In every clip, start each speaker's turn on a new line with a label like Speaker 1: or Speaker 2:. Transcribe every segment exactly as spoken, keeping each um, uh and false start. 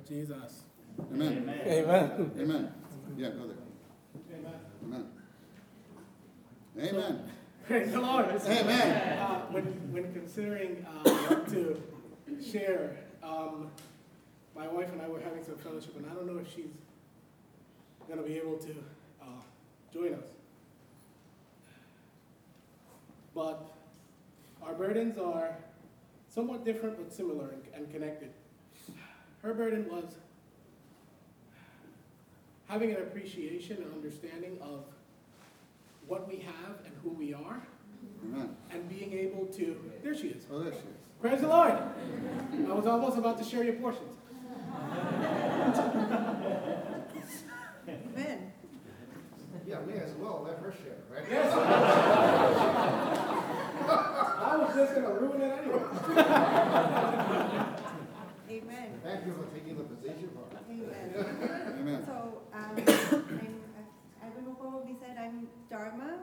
Speaker 1: Lord Jesus.
Speaker 2: Amen.
Speaker 3: Amen.
Speaker 2: Amen. Yeah, go there.
Speaker 1: Amen.
Speaker 2: Amen. Amen.
Speaker 1: Praise the Lord.
Speaker 2: Amen.
Speaker 1: Uh, when, when considering uh, what to share, um, my wife and I were having some fellowship, and I don't know if she's going to be able to uh, join us. But our burdens are somewhat different but similar and, and connected. Her burden was having an appreciation and understanding of what we have and who we are,
Speaker 2: Amen.
Speaker 1: and being able to, there she is.
Speaker 2: Oh, there she is.
Speaker 1: Praise the Lord. I was almost about to share your portions.
Speaker 4: Amen.
Speaker 5: Yeah, me as well. Let her share, right?
Speaker 1: Yes. I was just going to ruin it anyway.
Speaker 4: Amen.
Speaker 5: Thank you for taking the position for us.
Speaker 4: Amen.
Speaker 2: Amen.
Speaker 4: So, um, I'm, I don't know what we said, I'm Dharma.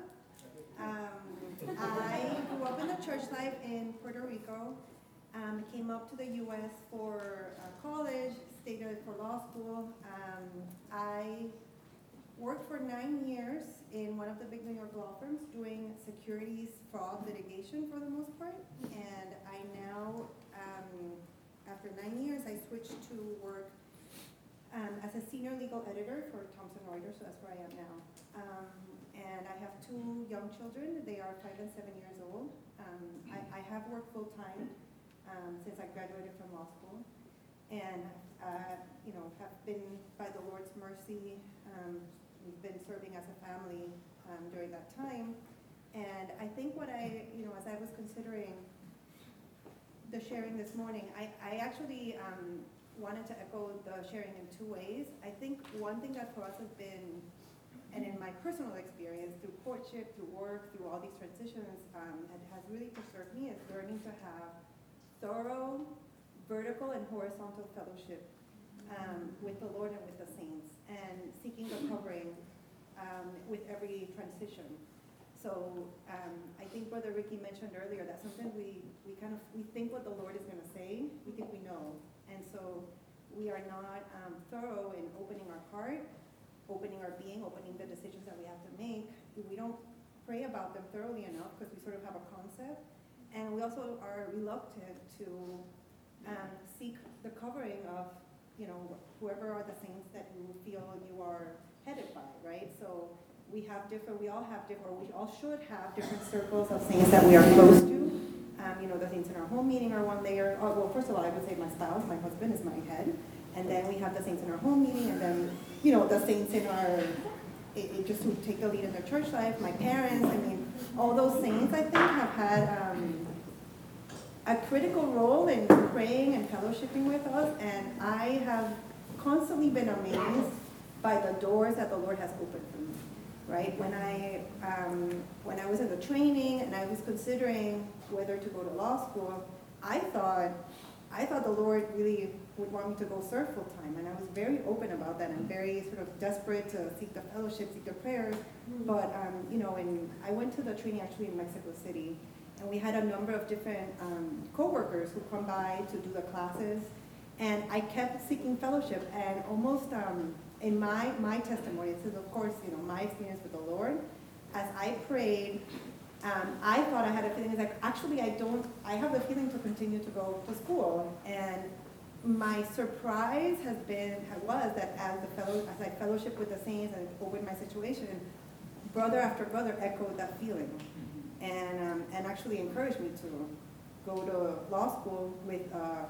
Speaker 4: Um, I grew up in the church life in Puerto Rico. Um, came up to the U S for uh, college, stayed there for law school. Um, I worked for nine years in one of the big New York law firms doing securities fraud litigation for the most part. And I now, um, after nine years, I switched to work um, as a senior legal editor for Thomson Reuters, so that's where I am now. Um, and I have two young children. They are five and seven years old. Um, I, I have worked full-time um, since I graduated from law school. And, uh, you know, have been, by the Lord's mercy, um, we've been serving as a family um, during that time. And I think what I, you know, as I was considering the sharing this morning, I, I actually um, wanted to echo the sharing in two ways. I think one thing that for us has been, and in my personal experience, through courtship, through work, through all these transitions, um, and has really preserved me is learning to have thorough, vertical and horizontal fellowship um, with the Lord and with the saints, and seeking the covering um, with every transition. So um, I think Brother Ricky mentioned earlier that sometimes we, we kind of, we think what the Lord is going to say, we think we know. And so we are not um, thorough in opening our heart, opening our being, opening the decisions that we have to make. We don't pray about them thoroughly enough because we sort of have a concept. And we also are reluctant to um, seek the covering of, you know, whoever are the saints that you feel you are headed by, right? So we have different, we all have different, or we all should have different circles of saints that we are close to. Um, you know, the saints in our home meeting are one layer. Oh, well, first of all, I would say my spouse, my husband is my head. And then we have the saints in our home meeting, and then, you know, the saints in our, it, it just who take the lead in their church life, my parents. I mean, all those saints, I think, have had um, a critical role in praying and fellowshipping with us. And I have constantly been amazed by the doors that the Lord has opened for me. Right? When I um, when I was in the training and I was considering whether to go to law school, I thought I thought the Lord really would want me to go serve full time, and I was very open about that and very sort of desperate to seek the fellowship, seek the prayers. But um, you know, and I went to the training actually in Mexico City, and we had a number of different um, co-workers who come by to do the classes, and I kept seeking fellowship, and almost. Um, In my, my testimony, this is of course, you know, my experience with the Lord. As I prayed, um, I thought I had a feeling, like, actually I don't, I have the feeling to continue to go to school. And my surprise has been, was that as the fellow, as I fellowship with the saints and opened my situation, brother after brother echoed that feeling. And, um, and actually encouraged me to go to law school with uh,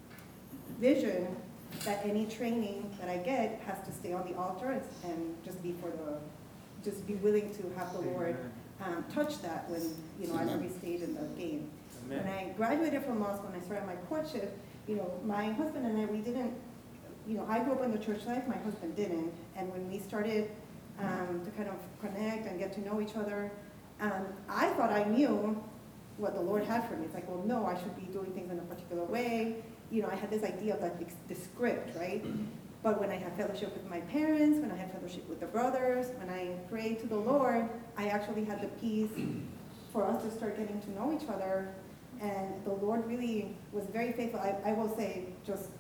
Speaker 4: vision that any training that I get has to stay on the altar and, and just be for the, just be willing to have the Lord um, touch that when, you know, at every stage in the game. Amen. When I graduated from law school and I started my courtship, you know, my husband and I, we didn't, you know, I grew up in the church life, my husband didn't, and when we started um, to kind of connect and get to know each other, um, I thought I knew what the Lord had for me. It's like, well, no, I should be doing things in a particular way. You know, I had this idea of like the script, right? But when I had fellowship with my parents, when I had fellowship with the brothers, when I prayed to the Lord, I actually had the peace for us to start getting to know each other. And the Lord really was very faithful. I, I will say, just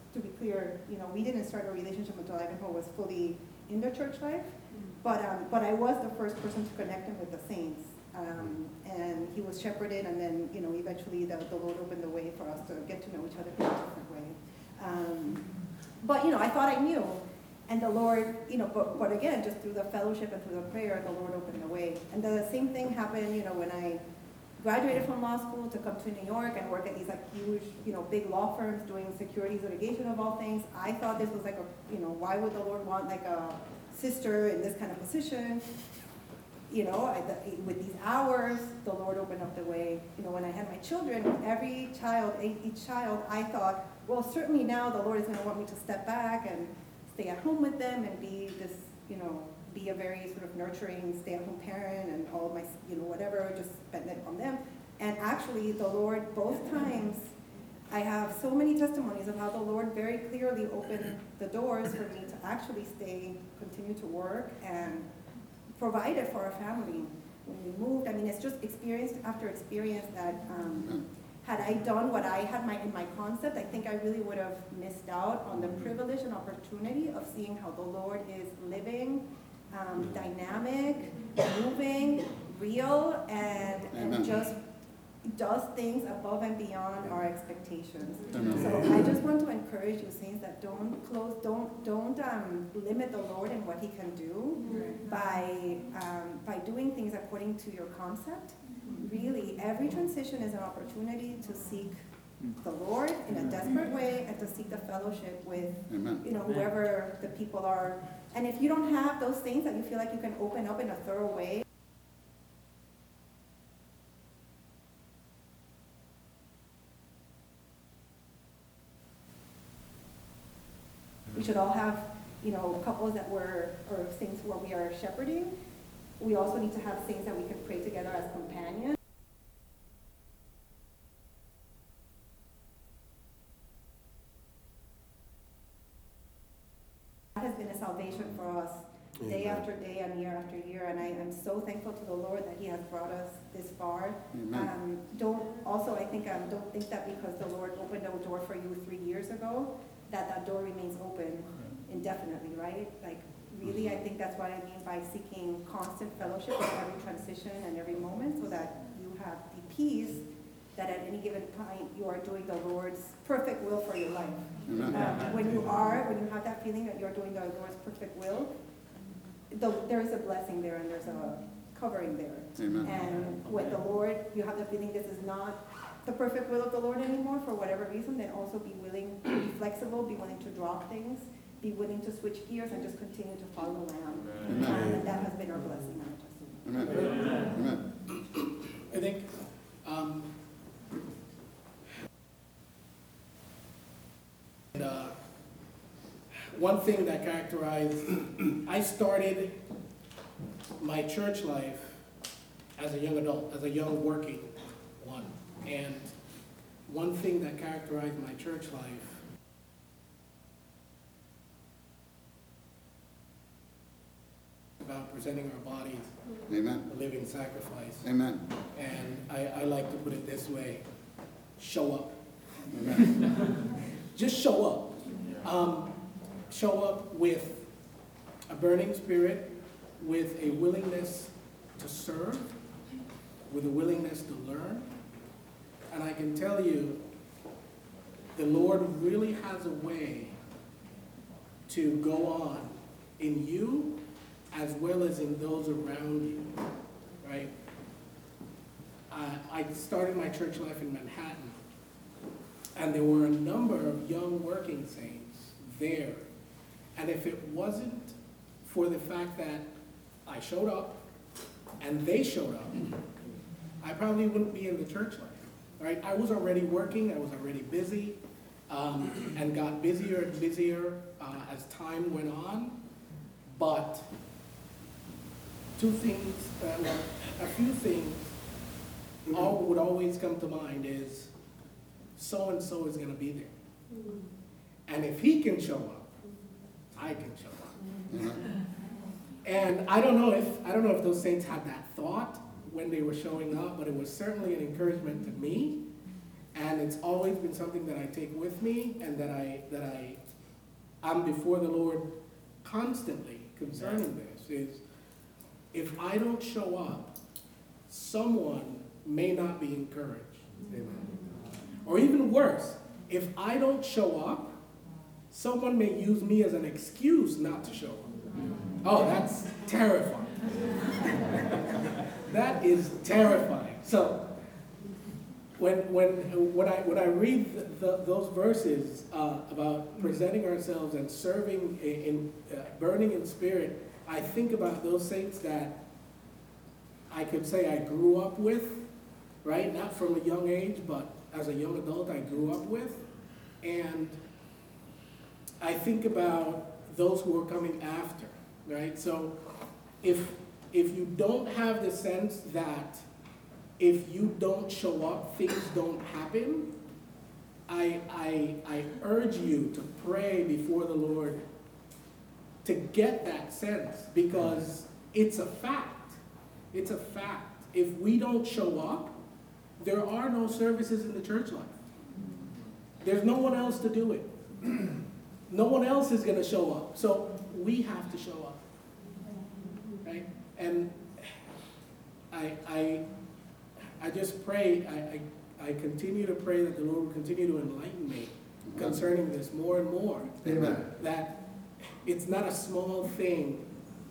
Speaker 4: to be clear, you know, we didn't start a relationship until Ivanhoe was fully in the church life. But, um, but I was the first person to connect him with the saints. Um, and he was shepherded, and then, you know, eventually the, the Lord opened the way for us to get to know each other in a different way. Um, but, you know, I thought I knew. And the Lord, you know, but, but again, just through the fellowship and through the prayer, the Lord opened the way. And the same thing happened, you know, when I graduated from law school to come to New York and work at these like huge, you know, big law firms doing securities litigation of all things. I thought this was like a, you know, why would the Lord want like a sister in this kind of position? You know, I, the, with these hours, the Lord opened up the way. You know, when I had my children, every child, each child, I thought, well, certainly now the Lord is going to want me to step back and stay at home with them and be this, you know, be a very sort of nurturing stay-at-home parent and all of my, you know, whatever, just spend it on them. And actually, the Lord, both times, I have so many testimonies of how the Lord very clearly opened the doors for me to actually stay, continue to work, and provided for our family when we moved. I mean, it's just experience after experience that um, had I done what I had my in my concept, I think I really would have missed out on the privilege and opportunity of seeing how the Lord is living, um, dynamic, moving, real, and, and just does things above and beyond our expectations.
Speaker 2: Amen.
Speaker 4: So I just want to encourage you, saints, that don't close, don't don't um, limit the Lord in what He can do by um, by doing things according to your concept. Really, every transition is an opportunity to seek the Lord in a desperate way and to seek the fellowship with,
Speaker 2: Amen.
Speaker 4: you know, whoever the people are. And if you don't have those things that you feel like you can open up in a thorough way, we should all have, you know, couples that were, or saints where we are shepherding. We also need to have saints that we can pray together as companions. That has been a salvation for us day
Speaker 2: Amen.
Speaker 4: after day and year after year, and I am so thankful to the Lord that He has brought us this far.
Speaker 2: Amen.
Speaker 4: Um, don't, also I think, um, don't think that because the Lord opened a door for you three years ago, that that door remains open indefinitely, right? Like, really, I think that's what I mean by seeking constant fellowship in every transition and every moment, so that you have the peace that at any given point you are doing the Lord's perfect will for your life.
Speaker 2: Amen.
Speaker 4: Um, when you are, when you have that feeling that you're doing the Lord's perfect will, the, there is a blessing there and there's a covering there.
Speaker 2: Amen.
Speaker 4: And with the Lord, you have the feeling this is not the perfect will of the Lord anymore for whatever reason, then also be willing to be flexible, be willing to drop things, be willing to switch gears and just continue to follow the Lamb.
Speaker 2: Amen.
Speaker 4: Um, and that has been our blessing and our testimony.
Speaker 2: Amen. Amen.
Speaker 1: I think, um, and, uh, one thing that characterized, I started my church life as a young adult, as a young working one. And one thing that characterized my church life about presenting our bodies
Speaker 2: Amen.
Speaker 1: a living sacrifice.
Speaker 2: Amen.
Speaker 1: And I, I like to put it this way, show up.
Speaker 2: Amen.
Speaker 1: Just show up. Um, show up with a burning spirit, with a willingness to serve, with a willingness to learn. And I can tell you, the Lord really has a way to go on in you as well as in those around you, right? I, I started my church life in Manhattan, and there were a number of young working saints there. And if it wasn't for the fact that I showed up and they showed up, I probably wouldn't be in the church life, right? I was already working, I was already busy, um, and got busier and busier uh, as time went on. But two things, uh, well, a few things all would always come to mind is so-and-so is gonna be there. And if he can show up, I can show up.
Speaker 2: Amen.
Speaker 1: And I don't know if, I don't know if those saints had that thought when they were showing up, but it was certainly an encouragement to me And it's always been something that I take with me and that I, that I, I'm before the Lord constantly concerning this, is if I don't show up, someone may not be encouraged.
Speaker 5: Amen.
Speaker 1: Or even worse, if I don't show up, someone may use me as an excuse not to show up. Oh, that's terrifying. That is terrifying. So when when when I when I read the, the, those verses uh, about presenting ourselves and serving in, in uh, burning in spirit, I think about those saints that I could say I grew up with, right? Not from a young age, but as a young adult I grew up with. And I think about those who are coming after, right? So if if you don't have the sense that if you don't show up, things don't happen, I, I, I urge you to pray before the Lord to get that sense, because it's a fact. It's a fact. If we don't show up, there are no services in the church life. There's no one else to do it. No one else is going to show up. So we have to show up. Right? And I, I, I just pray, I, I, I continue to pray that the Lord will continue to enlighten me concerning this more and more.
Speaker 5: Amen.
Speaker 1: That it's not a small thing.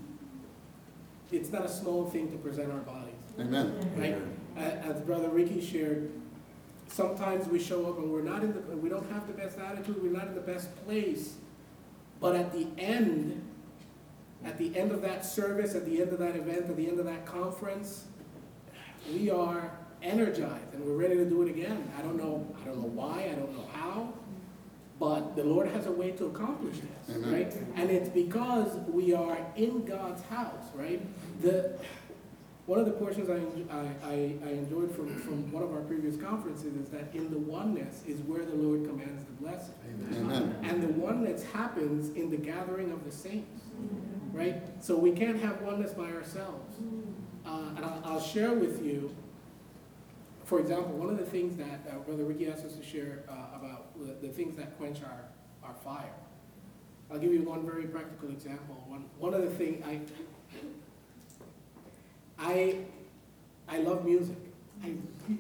Speaker 1: It's not a small thing to present our bodies.
Speaker 2: Amen.
Speaker 1: Right? As Brother Ricky shared, sometimes we show up and we're not in the, we don't have the best attitude, we're not in the best place. But at the end, at the end of that service, at the end of that event, at the end of that conference, we are energized and we're ready to do it again. I don't know, I don't know why, I don't know how, but the Lord has a way to accomplish this,
Speaker 2: Amen.
Speaker 1: right? And it's because we are in God's house, right? The One of the portions I, I, I enjoyed from, from one of our previous conferences is that in the oneness is where the Lord commands the blessing.
Speaker 2: Amen.
Speaker 1: And the oneness happens in the gathering of the saints, right? So we can't have oneness by ourselves. Uh, and I'll, I'll share with you, for example, one of the things that uh, Brother Ricky asked us to share uh, about the, the things that quench our, our fire. I'll give you one very practical example. One, one of the things, I, I, I love music. I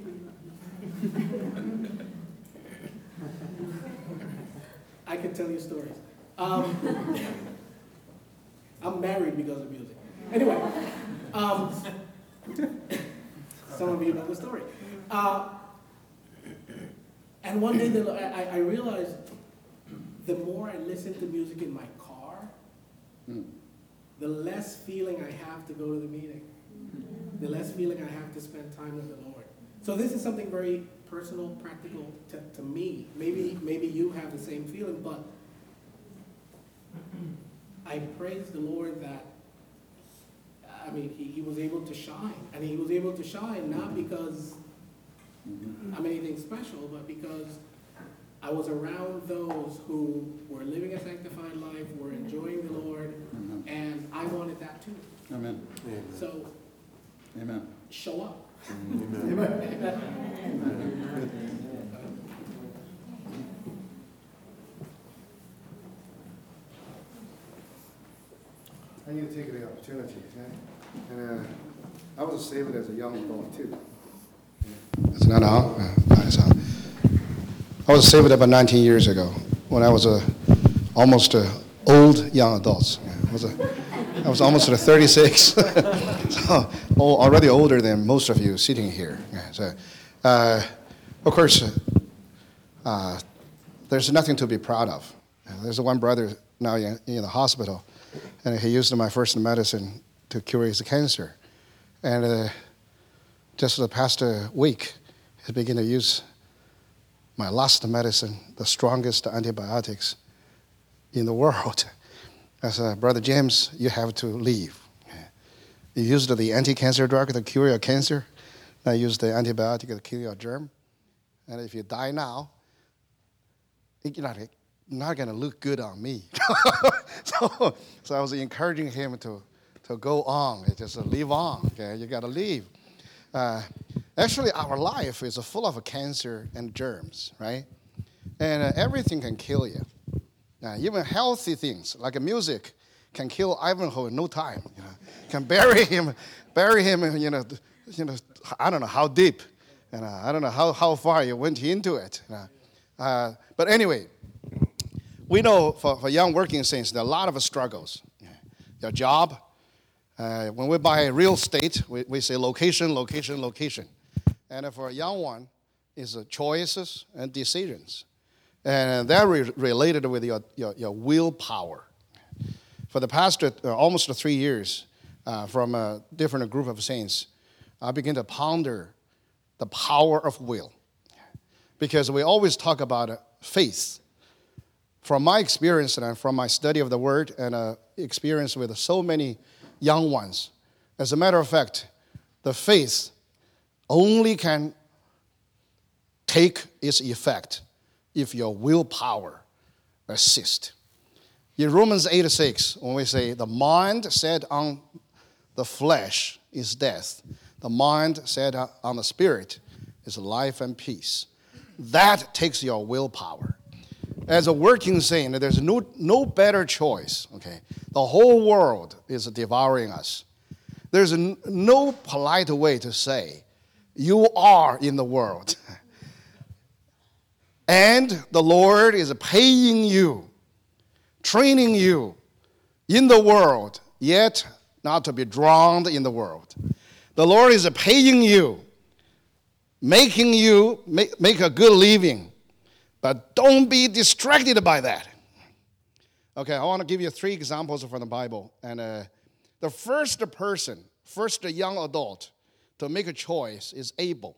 Speaker 1: I could tell you stories. Um, I'm married because of music. Anyway, um, some of you know the story. Uh, and one day the, I, I realized the more I listen to music in my car,
Speaker 2: Mm.
Speaker 1: the less feeling I have to go to the meeting. The less feeling I have to spend time with the Lord. So this is something very personal, practical to, to me. Maybe, maybe you have the same feeling, but I praise the Lord that, I mean, he, he was able to shine. And he was able to shine not because I'm anything special, but because I was around those who were living a sanctified life, were enjoying the Lord,
Speaker 2: Amen.
Speaker 1: and I wanted that too.
Speaker 2: Amen.
Speaker 1: So
Speaker 2: Amen.
Speaker 1: show up.
Speaker 5: I need to take the opportunity, okay? And uh, I was saved as a young adult too. It's not now. Uh, it's, uh, I was saved about nineteen years ago when I was a almost a old young adult. I was a, I was almost a thirty-six, so oh, already older than most of you sitting here. Yeah, so, uh, of course, uh, uh, there's nothing to be proud of. Uh, there's one brother now in, in the hospital, and he used my first medicine to cure his cancer. And uh, just the past uh, week, he began to use my last medicine, the strongest antibiotics in the world. I said, Brother James, you have to leave. You used the anti-cancer drug to cure your cancer. Now use the antibiotic to kill your germ. And if you die now, you're not, not going to look good on me. so, so I was encouraging him to, to go on, just live on. Okay, you got to leave. Uh, Actually, our life is full of cancer and germs, right? And uh, everything can kill you. Uh, even healthy things like music can kill Ivanhoe in no time. You know, can bury him, bury him. You know, you know. I don't know how deep, and uh, I don't know how, how far you went into it. You know. uh, but anyway, we know for, for young working saints there are a lot of struggles. Your job. Uh, when we buy real estate, we, we say location, location, location. And for a young one, it's uh, choices and decisions. And they're re- related with your, your, your willpower. For the past uh, almost three years, uh, from a different group of saints, I began to ponder the power of will. Because we always talk about uh, faith. From my experience and from my study of the Word and uh, experience with so many young ones, as a matter of fact, the faith only can take its effect if your willpower assists. In Romans eight six, when we say the mind set on the flesh is death, the mind set on the spirit is life and peace. That takes your willpower. As a working saint, there's no, no better choice, okay? The whole world is devouring us. There's n- no polite way to say, you are in the world. And the Lord is paying you, training you in the world, yet not to be drowned in the world. The Lord is paying you, making you make, make a good living, but don't be distracted by that. Okay, I want to give you three examples from the Bible. And uh, the first person, first young adult to make a choice is Abel.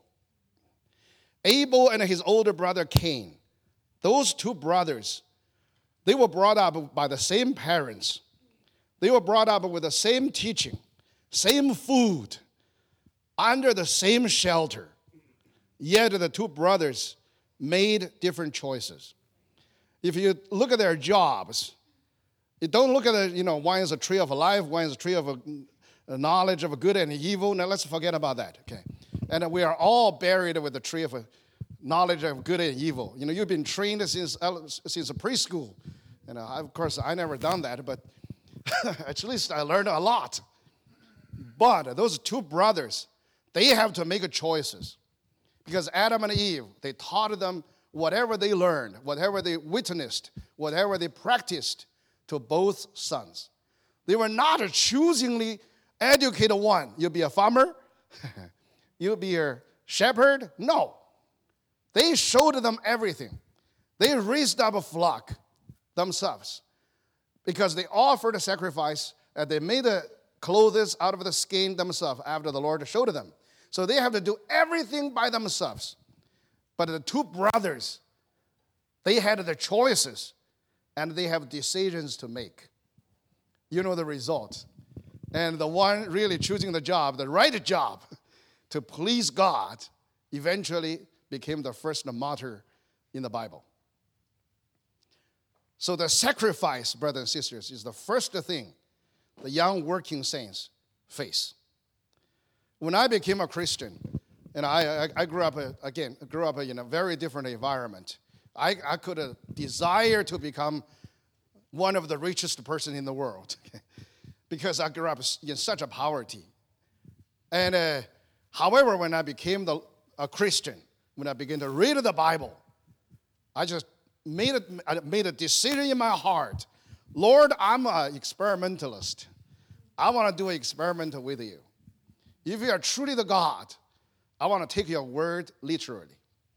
Speaker 5: Abel and his older brother Cain. Those two brothers, they were brought up by the same parents. They were brought up with the same teaching, same food, under the same shelter. Yet the two brothers made different choices. If you look at their jobs, you don't look at the, you know, one is a tree of life, one is a tree of a, a knowledge of good and evil. Now let's forget about that, okay? And we are all buried with the tree of a knowledge of good and evil. You know, you've been trained since since a preschool. And uh, of course, I never done that, but at least I learned a lot. But those two brothers, they have to make choices. Because Adam and Eve, they taught them whatever they learned, whatever they witnessed, whatever they practiced to both sons. They were not a choosingly educated one. You'll be a farmer, you'll be a shepherd. No. They showed them everything. They raised up a flock themselves because they offered a sacrifice and they made the clothes out of the skin themselves after the Lord showed them. So they have to do everything by themselves. But the two brothers, they had their choices and they have decisions to make. You know the result. And the one really choosing the job, the right job, to please God, eventually became the first martyr in the Bible. So the sacrifice, brothers and sisters, is the first thing the young working saints face. When I became a Christian, and I, I, I grew up, uh, again, grew up in a very different environment. I, I could uh, desire to become one of the richest person in the world because I grew up in such a poverty. And uh, however, when I became the, a Christian, when I began to read the Bible, I just made a, I made a decision in my heart. Lord, I'm an experimentalist. I want to do an experiment with you. If you are truly the God, I want to take your word literally.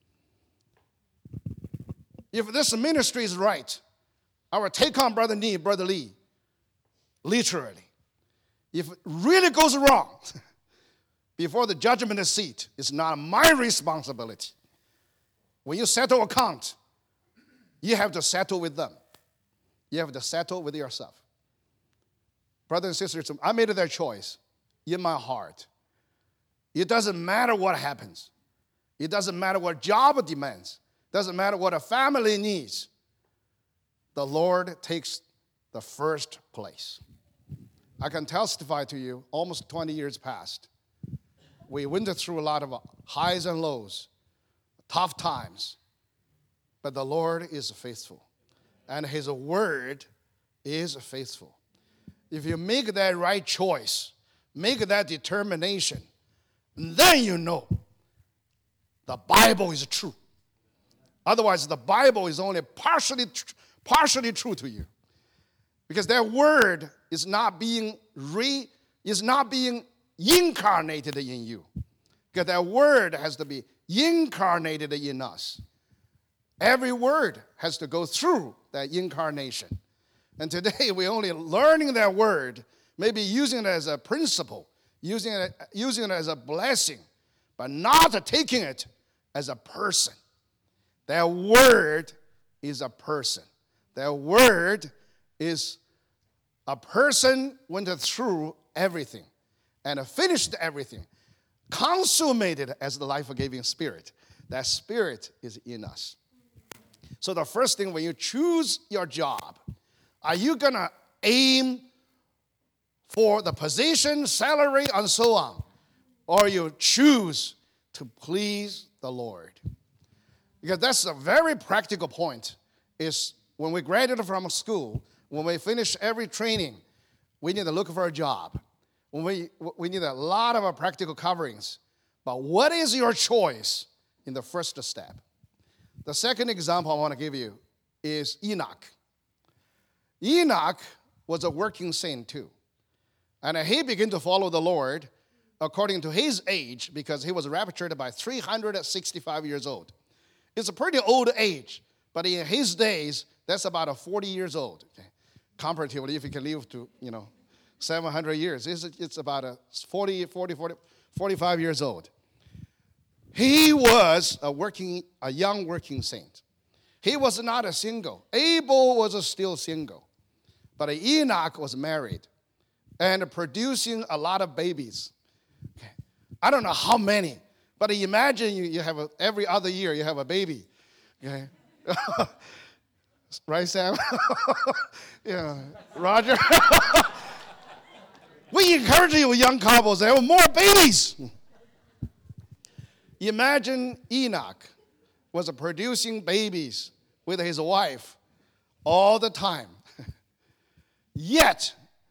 Speaker 5: If this ministry is right, I will take on Brother Lee, Brother Lee, literally. If it really goes wrong, before the judgment seat, it's not my responsibility. When you settle account, you have to settle with them. You have to settle with yourself. Brothers and sisters, I made their choice in my heart. It doesn't matter what happens. It doesn't matter what job demands. It doesn't matter what a family needs. The Lord takes the first place. I can testify to you, almost twenty years past, We went through a lot of highs and lows, tough times. But the Lord is faithful. And his word is faithful. If you make that right choice, make that determination, then you know the Bible is true. Otherwise, the Bible is only partially, partially true to you. Because that word is not being re, is not being incarnated in you. Because that word has to be incarnated in us. Every word has to go through that incarnation. And today we're only learning that word, maybe using it as a principle, using it, using it as a blessing, but not taking it as a person. That word is a person. That word is a person went through everything and finished everything, consummated as the life-giving spirit. That spirit is in us. So the first thing, when you choose your job, are you going to aim for the position, salary, and so on? Or you choose to please the Lord? Because that's a very practical point, is when we graduate from school, when we finish every training, we need to look for a job. When we, we need a lot of practical coverings. But what is your choice in the first step? The second example I want to give you is Enoch. Enoch was a working saint too. And he began to follow the Lord according to his age, because he was raptured by three hundred sixty-five years old. It's a pretty old age, but in his days, that's about forty years old. Okay? Comparatively, if you can live to, you know, seven hundred years, it's, it's about a forty, forty, forty, forty-five years old. He was a working, a young working saint. He was not a single. Abel was still single. But Enoch was married and producing a lot of babies. Okay. I don't know how many, but imagine you, you have a, every other year you have a baby. Okay. Right, Sam? Yeah. Roger? We encourage you young couples to have more babies. Imagine Enoch was producing babies with his wife all the time. Yet,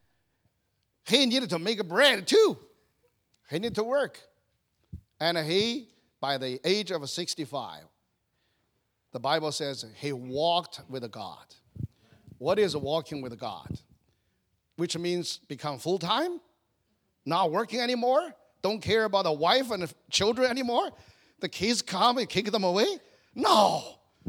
Speaker 5: he needed to make bread too. He needed to work. And he, by the age of sixty-five, the Bible says he walked with God. What is walking with God? Which means become full-time, not working anymore, don't care about the wife and the children anymore. The kids come and kick them away. No.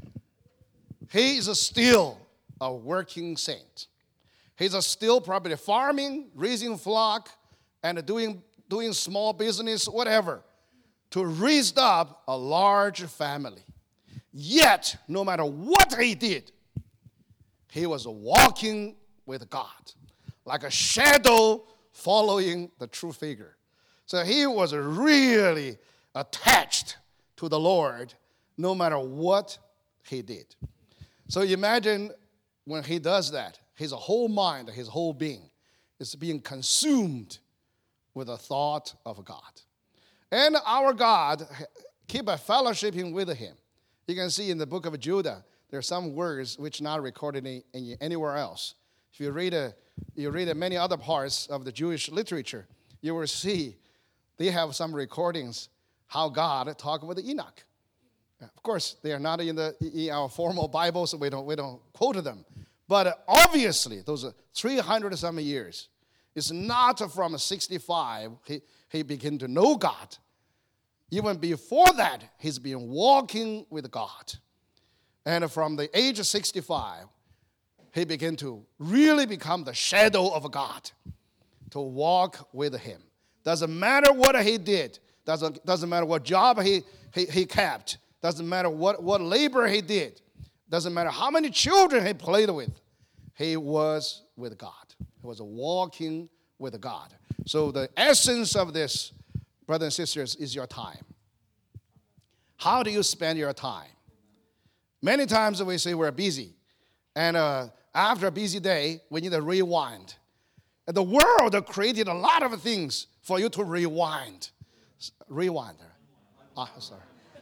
Speaker 5: He is still a working saint. He's still probably farming, raising flock, and doing, doing small business, whatever, to raise up a large family. Yet, no matter what he did, he was walking with God, like a shadow following the true figure. So he was really attached to the Lord no matter what he did. So imagine when he does that, his whole mind, his whole being is being consumed with the thought of God. And our God keep a fellowshipping with him. You can see in the book of Judah, there are some words which are not recorded in, in anywhere else. If you read, a, you read many other parts of the Jewish literature, you will see they have some recordings how God talked with Enoch. Of course, they are not in, the, in our formal Bible, so we don't, we don't quote them. But obviously, those are three hundred some years. It's not from sixty-five he, he began to know God. Even before that, he's been walking with God. And from the age of sixty-five, he began to really become the shadow of God, to walk with him. Doesn't matter what he did. Doesn't, doesn't matter what job he, he, he kept. Doesn't matter what, what labor he did. Doesn't matter how many children he played with. He was with God. He was walking with God. So the essence of this, brothers and sisters, is your time. How do you spend your time? Many times we say we're busy. And uh, after a busy day, we need to rewind. And the world created a lot of things for you to rewind. S- Rewind. Ah, sorry.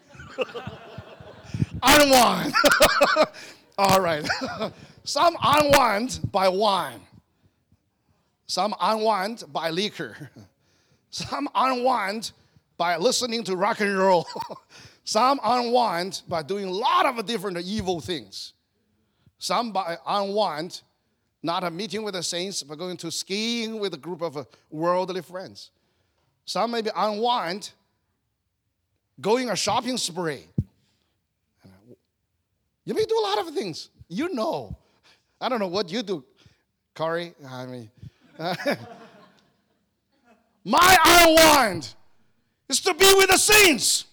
Speaker 5: Unwind. All right. Some unwind by wine. Some unwind by liquor. Some unwind by listening to rock and roll. Some unwind by doing a lot of different evil things. Some by unwind, not a meeting with the saints, but going to skiing with a group of uh, worldly friends. Some maybe unwind, going a shopping spree. You may do a lot of things. You know. I don't know what you do, Corey. I mean, my unwind is to be with the saints.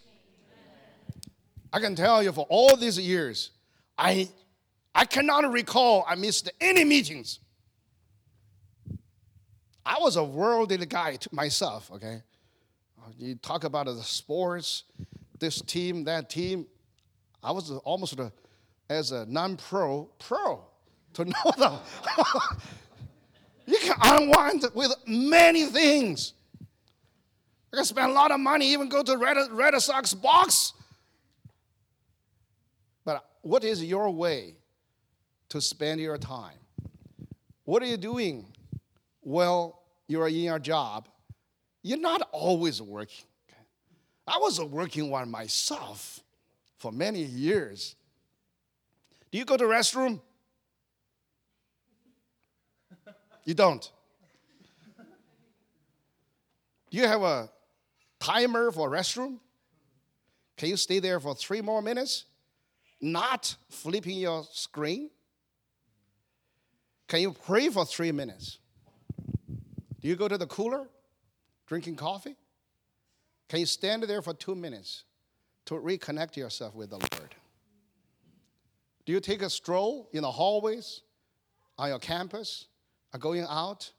Speaker 5: I can tell you for all these years, I, I cannot recall I missed any meetings. I was a worldly guy to myself, okay? You talk about the sports, this team, that team. I was almost a, as a non-pro, pro, to know them. You can unwind with many things. You can spend a lot of money, even go to Red, Red Sox box. But what is your way to spend your time? What are you doing while you're in your job? You're not always working. I was a working one myself for many years. Do you go to the restroom? You don't. Do you have a timer for restroom? Can you stay there for three more minutes? Not flipping your screen? Can you pray for three minutes? Do you go to the cooler, drinking coffee? Can you stand there for two minutes to reconnect yourself with the Lord? Do you take a stroll in the hallways on your campus or going out?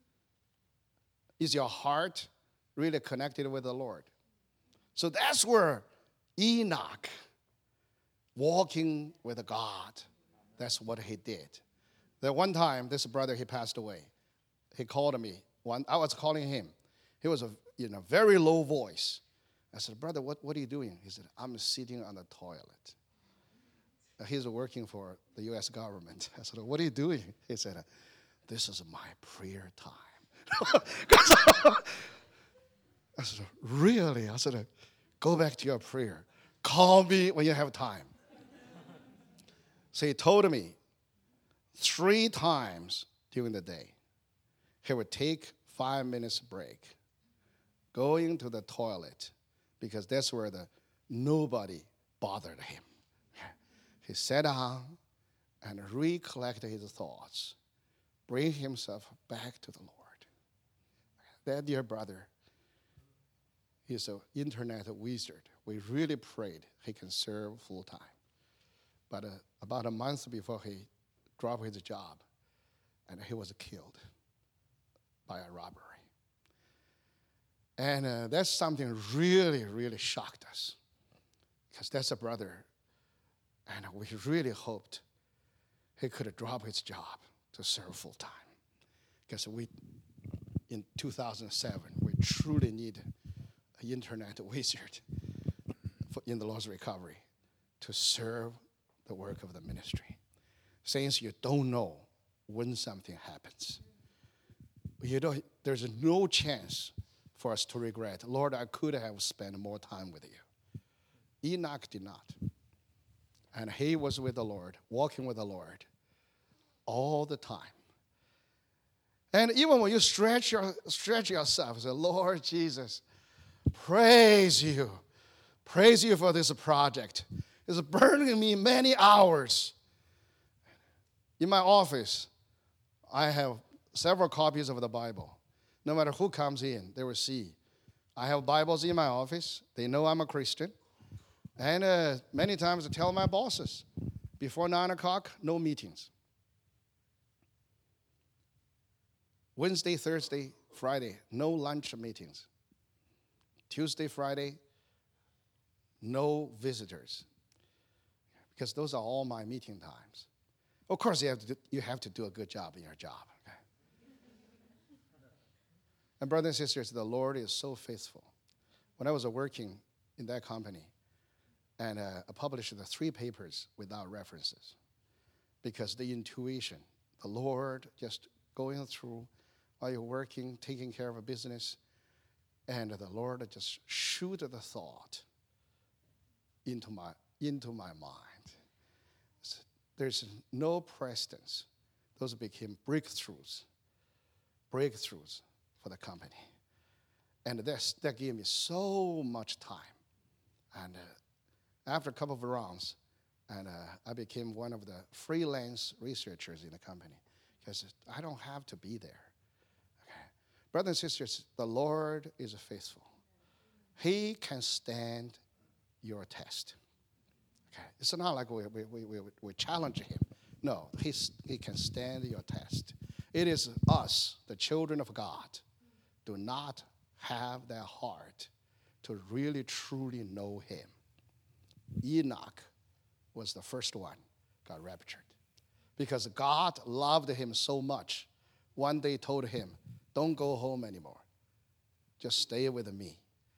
Speaker 5: Is your heart really connected with the Lord? So that's where Enoch, walking with God, that's what he did. That one time, this brother, he passed away. He called me. One, I was calling him. He was a you know very low voice. I said, brother, what, what are you doing? He said, I'm sitting on the toilet. He's working for the U S government. I said, what are you doing? He said, this is my prayer time. I said, really? I said, go back to your prayer. Call me when you have time. So he told me three times during the day, he would take five minutes break, going to the toilet, because that's where the nobody bothered him. He sat down and recollected his thoughts, bring himself back to the Lord. That dear brother, he's an internet wizard. We really prayed he can serve full time. But uh, about a month before he dropped his job, and he was killed by a robbery. And uh, that's something really, really shocked us, because that's a brother, and we really hoped he could drop his job to serve full time. Because we, in two thousand seven, we truly need an internet wizard for, in the Lord's recovery to serve the work of the ministry. Since you don't know when something happens, you don't, there's no chance for us to regret, Lord, I could have spent more time with you. Enoch did not. And he was with the Lord, walking with the Lord all the time. And even when you stretch, your, stretch yourself, say, Lord Jesus, praise you. Praise you for this project. It's burning me many hours. In my office, I have several copies of the Bible. No matter who comes in, they will see. I have Bibles in my office. They know I'm a Christian. And uh, many times I tell my bosses, before nine o'clock, no meetings. Wednesday, Thursday, Friday, no lunch meetings. Tuesday, Friday, no visitors. Because those are all my meeting times. Of course, you have to do, you have to do a good job in your job. Okay? And brothers and sisters, the Lord is so faithful. when I was working in that company, and uh, I published the three papers without references, because the intuition, the Lord just going through while you're working, taking care of a business, and the Lord just shoot the thought into my into my mind. There's no precedence. Those became breakthroughs, breakthroughs for the company. And this, that gave me so much time. And uh, after a couple of rounds, and uh, I became one of the freelance researchers in the company, because I don't have to be there. Okay. Brothers and sisters, the Lord is faithful. He can stand your test. Okay. It's not like we, we, we, we, we challenge him. No, he's, he can stand your test. It is us, the children of God, do not have that heart to really, truly know him. Enoch was the first one got raptured because God loved him so much. One day told him, don't go home anymore. Just stay with me.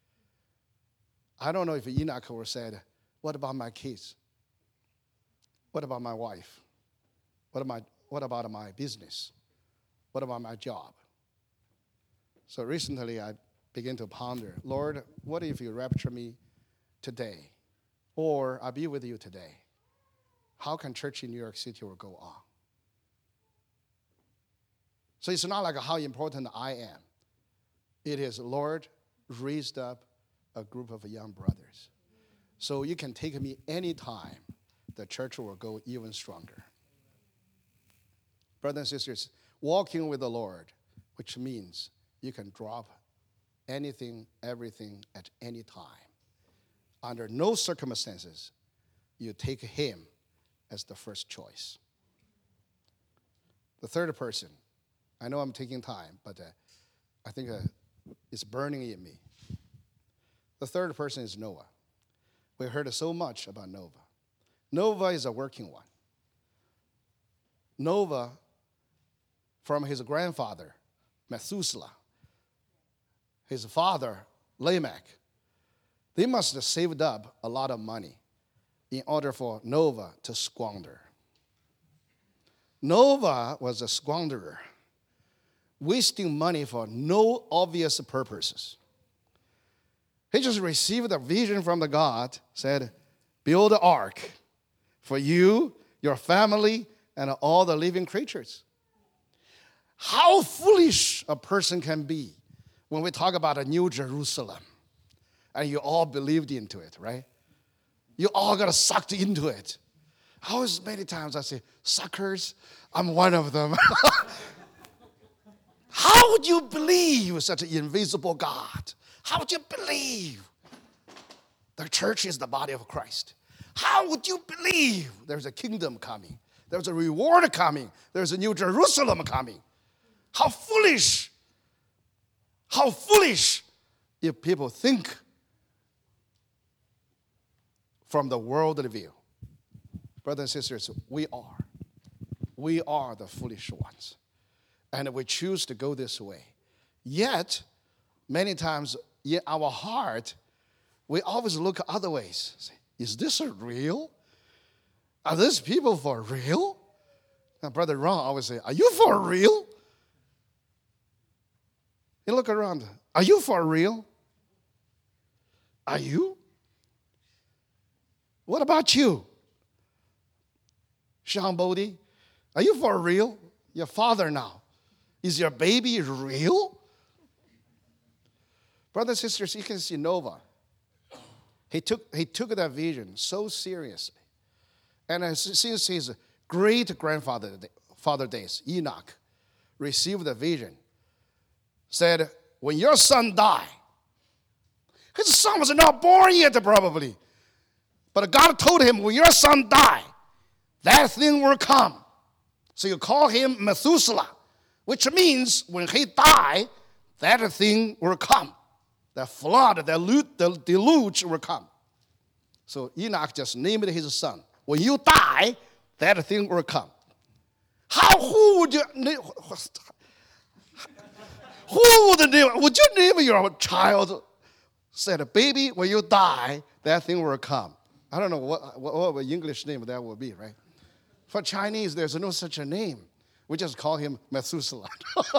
Speaker 5: I don't know if Enoch would have said, what about my kids? What about my wife? What about, what about my business? What about my job? So recently I began to ponder, Lord, what if you rapture me today? Or I'll be with you today. How can church in New York City will go on? So it's not like how important I am. It is, Lord, raised up a group of young brothers. So you can take me anytime. The church will go even stronger. Brothers and sisters, walking with the Lord, which means you can drop anything, everything at any time. Under no circumstances, you take him as the first choice. The third person, I know I'm taking time, but uh, I think uh, it's burning in me. The third person is Noah. We heard so much about Noah. Noah is a working one. Noah, from his grandfather, Methuselah, his father, Lamech, they must have saved up a lot of money in order for Noah to squander. Noah was a squanderer, wasting money for no obvious purposes. He just received a vision from the God, said, build an ark for you, your family, and all the living creatures. How foolish a person can be when we talk about a new Jerusalem. And you all believed into it, right? You all got sucked into it. How is many times I say, suckers, I'm one of them. How would you believe such an invisible God? How would you believe the church is the body of Christ? How would you believe there's a kingdom coming? There's a reward coming. There's a new Jerusalem coming. How foolish. How foolish if people think from the worldly view. Brothers and sisters, we are. We are the foolish ones. And we choose to go this way. Yet, many times in our heart, we always look other ways. Say, is this a real? Are these people for real? And Brother Ron always say, are you for real? You look around. Are you for real? Are you? What about you? Sean Bodie, are you for real? Your father now. Is your baby real? Brothers and sisters, you can see Noah. He took, he took that vision so seriously. And as, since his great-grandfather father days, Enoch, received the vision, said, when your son die, his son was not born yet probably, but God told him, when your son die, that thing will come. So you call him Methuselah, which means when he die, that thing will come. The flood, the deluge will come. So Enoch just named his son. When you die, that thing will come. How, who would you name? Who would name? Would you name your child said, baby, when you die, that thing will come. I don't know what, what, what English name that will be, right? For Chinese, there's no such a name. We just call him Methuselah.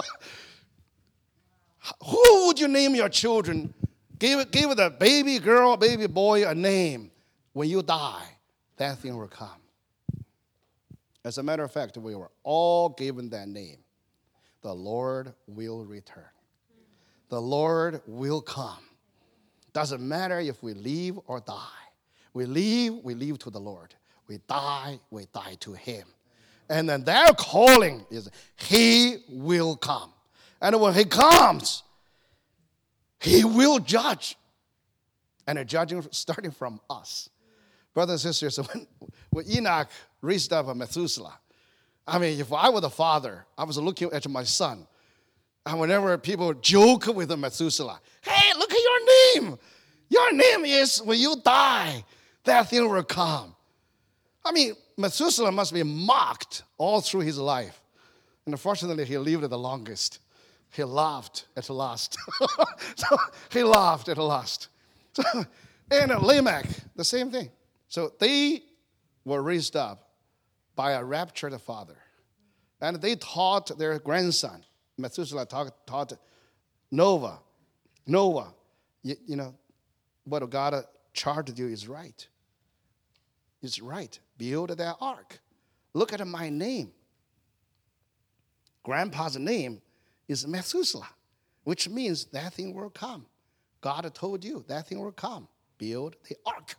Speaker 5: Who would you name your children? Give, give the baby girl, baby boy a name. When you die, that thing will come. As a matter of fact, we were all given that name. The Lord will return. The Lord will come. Doesn't matter if we live or die. We live, we live to the Lord. We die, we die to him. And then their calling is he will come. And when he comes, he will judge. And judging starting from us. Brothers and sisters, when, when Enoch raised up Methuselah, I mean, if I were the father, I was looking at my son. And whenever people joke with Methuselah, hey, look at your name. Your name is when you die, that thing will come. I mean, Methuselah must be mocked all through his life. And unfortunately, he lived the longest. He laughed at last. So he laughed at last. So, and Lamech, the same thing. So they were raised up by a raptured father. And they taught their grandson, Methuselah taught, taught Noah, Noah, you, you know, what God charged you is right. It's right. Build that ark. Look at my name. Grandpa's name is Methuselah, which means that thing will come. God told you that thing will come. Build the ark.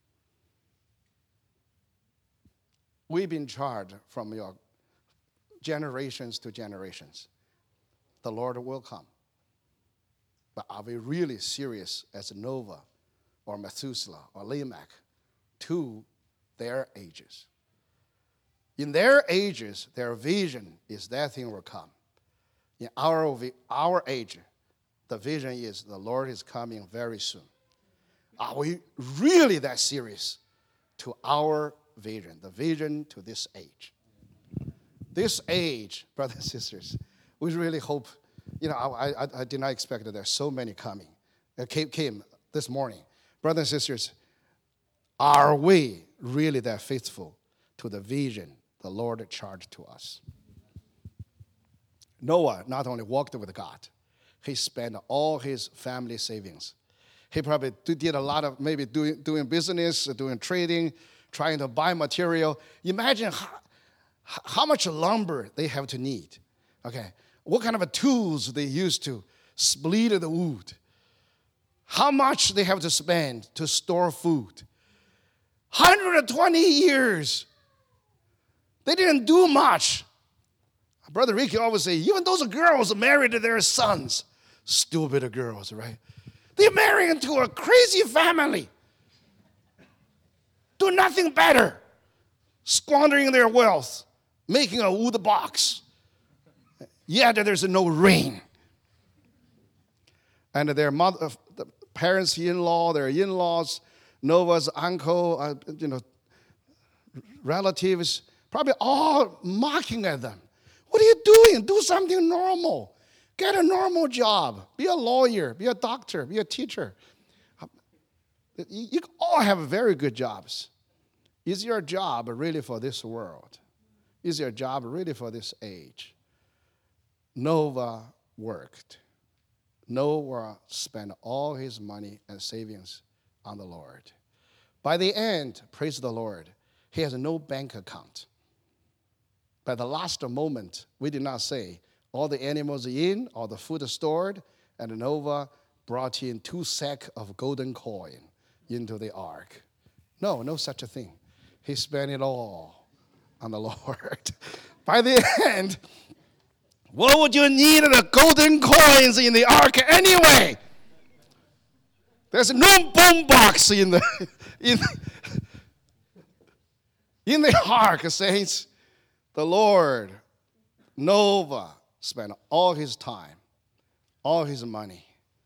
Speaker 5: We've been charged from your generations to generations. The Lord will come. But are we really serious as Noah or Methuselah or Lamech to their ages? In their ages, their vision is that thing will come. In our, our age, the vision is the Lord is coming very soon. Are we really that serious to our vision, the vision to this age? This age, brothers and sisters, we really hope, you know, I, I, I did not expect that there's so many coming. It came, came this morning. Brothers and sisters, are we really that faithful to the vision the Lord charged to us? Noah not only walked with God, he spent all his family savings. He probably did a lot of maybe doing, doing business, doing trading, trying to buy material. Imagine how, how much lumber they have to need. Okay, what kind of tools they use to split the wood. How much they have to spend to store food. one hundred twenty years. They didn't do much. Brother Ricky always say, even those girls married their sons. Stupid girls, right? They marry into a crazy family. Do nothing better. Squandering their wealth. Making a wood box. Yet there's no rain. And their mother, the parents, in-law, their in-laws, Noah's uncle, uh, you know, relatives, probably all mocking at them. What are you doing? Do something normal. Get a normal job. Be a lawyer. Be a doctor. Be a teacher. You all have very good jobs. Is your job really for this world? Is your job really for this age? Noah worked. Noah spent all his money and savings on the Lord. By the end, praise the Lord, he has no bank account. By the last moment, we did not say, all the animals in, all the food stored, and Noah brought in two sacks of golden coin into the ark. No, no such a thing. He spent it all on the Lord. By the end, what would you need the golden coins in the ark anyway? There's no boom box in the in, in the ark, saints. The Lord, Noah, spent all his time, all his money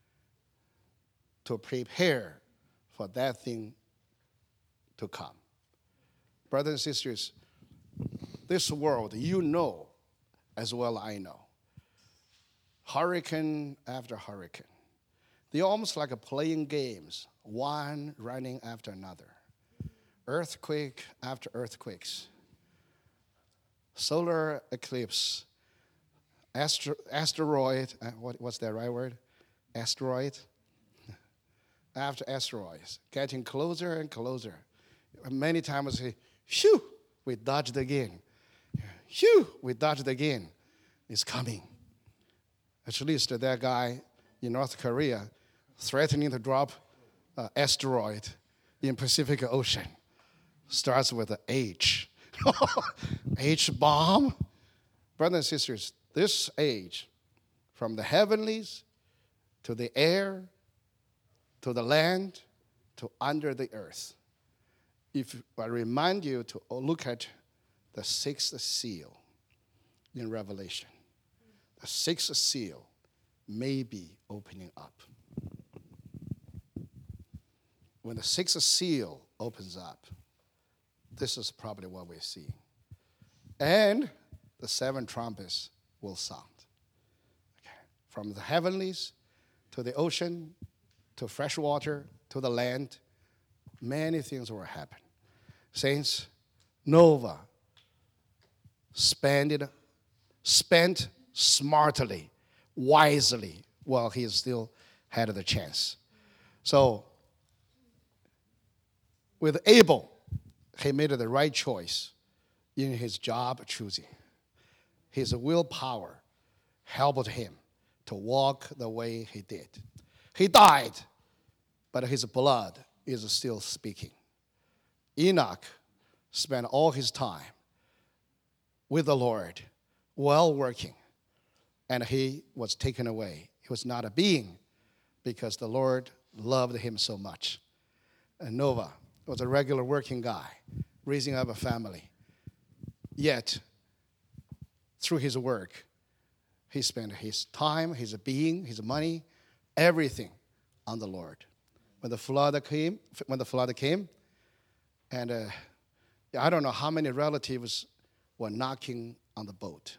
Speaker 5: to prepare for that thing to come. Brothers and sisters, this world, you know as well I know. Hurricane after hurricane. They're almost like a playing games, one running after another. Earthquake after earthquakes. Solar eclipse. Astro- asteroid, uh, what, what's that right word? Asteroid? After asteroids, getting closer and closer. Many times we say, phew, we dodged again. Phew, we dodged again. It's coming. At least that guy in North Korea threatening to drop an asteroid in Pacific Ocean. Starts with an H. H bomb. Brothers and sisters, this age, from the heavenlies to the air, to the land, to under the earth. If I remind you to look at the sixth seal in Revelation, the sixth seal may be opening up. When the sixth seal opens up, this is probably what we're seeing. And the seven trumpets will sound. Okay. From the heavenlies to the ocean, to fresh water, to the land, many things will happen. Saints, Noah spent, it, spent smartly, wisely, while he still had the chance. So, with Abel, he made the right choice in his job choosing. His willpower helped him to walk the way he did. He died, but his blood is still speaking. Enoch spent all his time with the Lord while working, and he was taken away. He was not a being because the Lord loved him so much. And Noah was a regular working guy, raising up a family. Yet, through his work, he spent his time, his being, his money, everything on the Lord. When the flood came, when the flood came, and uh, I don't know how many relatives were knocking on the boat.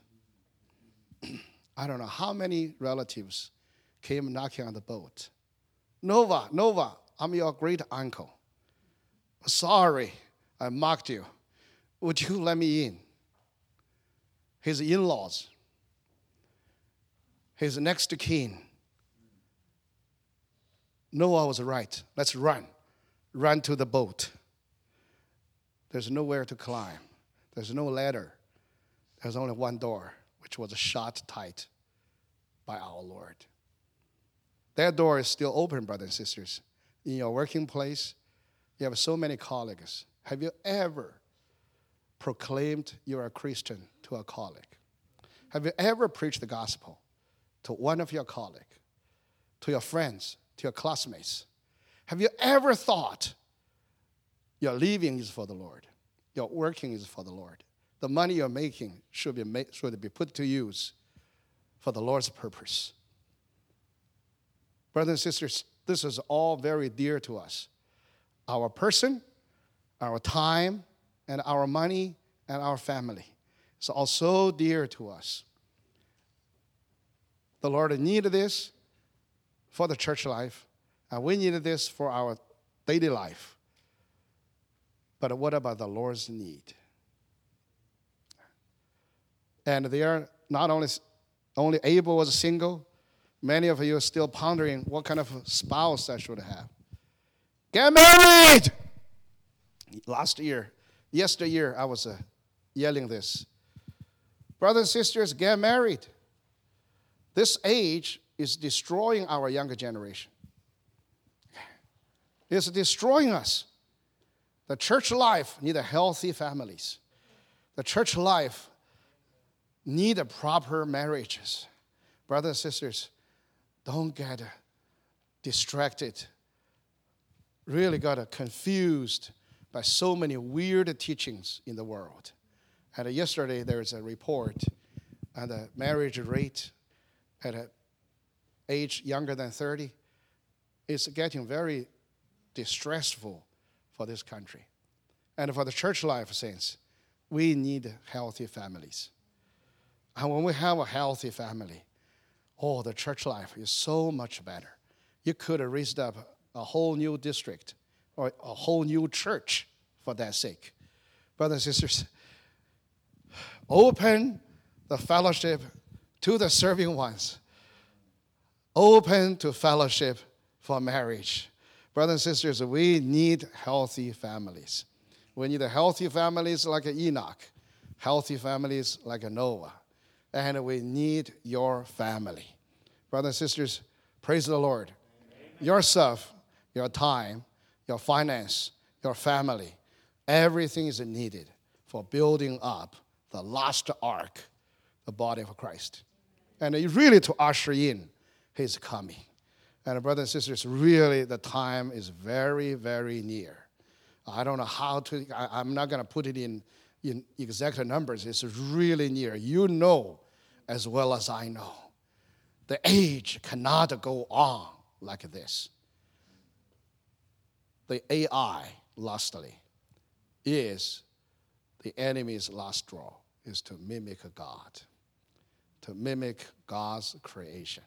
Speaker 5: I don't know how many relatives came knocking on the boat. Noah, Noah, I'm your great uncle. Sorry, I mocked you. Would you let me in? His in-laws, his next to kin. Noah was right. Let's run. Run to the boat. There's nowhere to climb. There's no ladder. There's only one door, which was shut tight by our Lord. That door is still open, brothers and sisters. In your working place, you have so many colleagues. Have you ever proclaimed you're a Christian to a colleague? Have you ever preached the gospel to one of your colleagues, to your friends, to your classmates? Have you ever thought your living is for the Lord, your working is for the Lord? The money you're making should be, made, should be put to use for the Lord's purpose. Brothers and sisters, this is all very dear to us. Our person, our time, and our money, and our family. It's all so dear to us. The Lord needed this for the church life, and we needed this for our daily life. But what about the Lord's need? And they are not only, only Abel was single, many of you are still pondering what kind of spouse I should have. Get married! Last year, yesteryear, I was uh, yelling this. Brothers and sisters, get married. This age is destroying our younger generation. It's destroying us. The church life needs healthy families. The church life needs proper marriages. Brothers and sisters, don't get distracted. Really got confused by so many weird teachings in the world. And yesterday there is a report on the marriage rate at an age younger than thirty. It's getting very distressful for this country. And for the church life, saints, we need healthy families. And when we have a healthy family, oh, the church life is so much better. You could have raised up a whole new district or a whole new church for that sake. Brothers and sisters, open the fellowship to the serving ones. Open to fellowship for marriage. Brothers and sisters, we need healthy families. We need healthy families like Enoch, healthy families like Noah, and we need your family. Brothers and sisters, praise the Lord. Yourself, your time, your finance, your family, everything is needed for building up the last ark, the body of Christ. And really to usher in his coming. And brothers and sisters, really the time is very, very near. I don't know how to, I, I'm not going to put it in, in exact numbers. It's really near. You know as well as I know. The age cannot go on like this. The A I, lastly, is the enemy's last straw, is to mimic God, to mimic God's creation.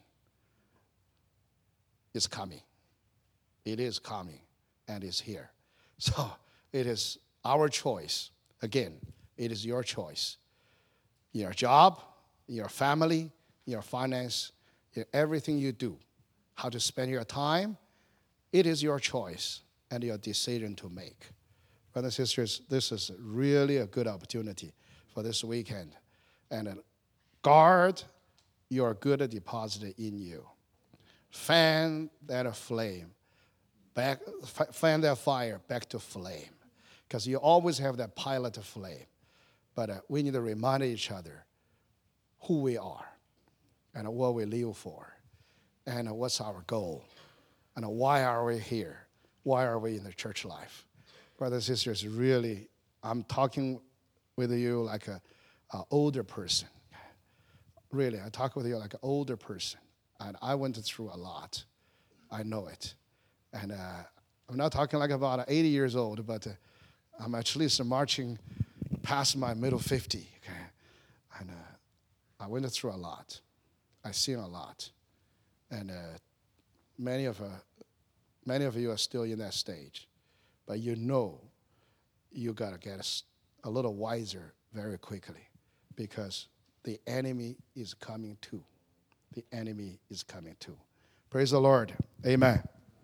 Speaker 5: It's coming. It is coming, and it's here. So it is our choice. Again, it is your choice. Your job, your family, your finance, in everything you do, how to spend your time, it is your choice and your decision to make. Brothers and sisters, this is really a good opportunity for this weekend. And guard your good deposit in you. Fan that flame, back, fan that fire back to flame. Because you always have that pilot flame. But uh, we need to remind each other who we are and what we live for and uh, what's our goal and uh, why are we here? Why are we in the church life? Brothers and sisters, really, I'm talking with you like an older person. Really, I talk with you like an older person. And I went through a lot. I know it. And uh, I'm not talking like about eighty years old, but uh, I'm at least marching past my middle fifty. Okay? And uh, I went through a lot. I've seen a lot. And uh, many of uh, many of you are still in that stage. But you know you got to get a, a little wiser very quickly because the enemy is coming too. The enemy is coming too. Praise the Lord. Amen.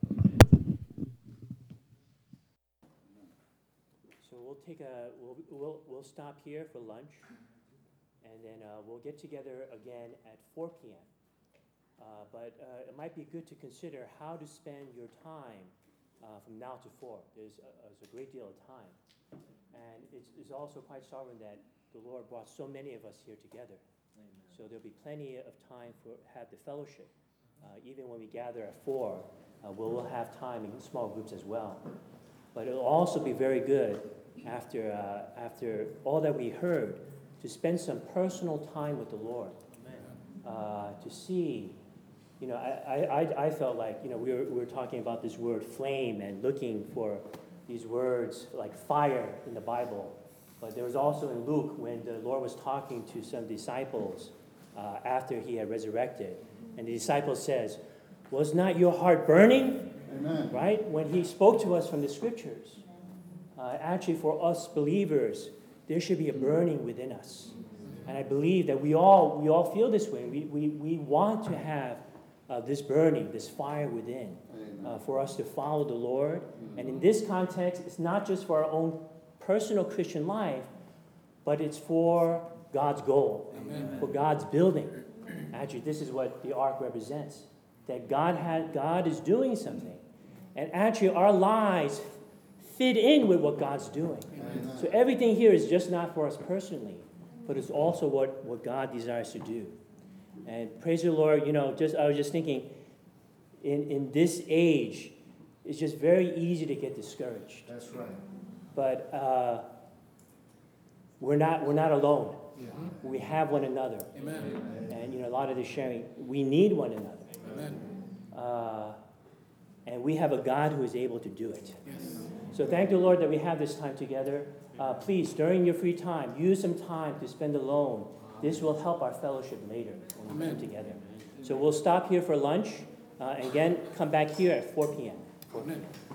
Speaker 3: So we'll take a we'll we'll, we'll stop here for lunch, and then uh, we'll get together again at four p.m. Uh, but uh, it might be good to consider how to spend your time uh, from now to four. There's a, there's a great deal of time, and it's, it's also quite sovereign that the Lord brought so many of us here together. Amen. So there'll be plenty of time for have the fellowship. Uh, even when we gather at four, uh, we'll have time in small groups as well. But it'll also be very good after uh, after all that we heard to spend some personal time with the Lord. Uh, to see, you know, I, I, I felt like, you know, we were, we were talking about this word flame and looking for these words like fire in the Bible. But there was also in Luke when the Lord was talking to some disciples uh, after he had resurrected. And the disciple says, was not your heart burning?
Speaker 2: Amen.
Speaker 3: Right? When he spoke to us from the scriptures. Uh, actually, for us believers, there should be a burning within us. And I believe that we all we all feel this way. We we, we want to have uh, this burning, this fire within, uh, for us to follow the Lord. And in this context, it's not just for our own personal Christian life, but it's for God's goal, Amen. For God's building. Actually, this is what the ark represents. That God had God is doing something. And actually our lives fit in with what God's doing. Amen. So everything here is just not for us personally, but it's also what, what God desires to do. And praise the Lord, you know, just I was just thinking, in, in this age, it's just very easy to get discouraged.
Speaker 5: That's right.
Speaker 3: But uh, we're not we're not alone.
Speaker 1: Yeah.
Speaker 3: We have one another.
Speaker 1: Amen.
Speaker 3: And you know, a lot of the sharing, we need one another.
Speaker 1: Amen.
Speaker 3: Uh, and we have a God who is able to do it.
Speaker 1: Yes.
Speaker 3: So thank the Lord that we have this time together. Uh, please, during your free time, use some time to spend alone. This will help our fellowship later when we
Speaker 1: Amen.
Speaker 3: come together. So we'll stop here for lunch. Uh, and again, come back here at four P M
Speaker 2: Amen.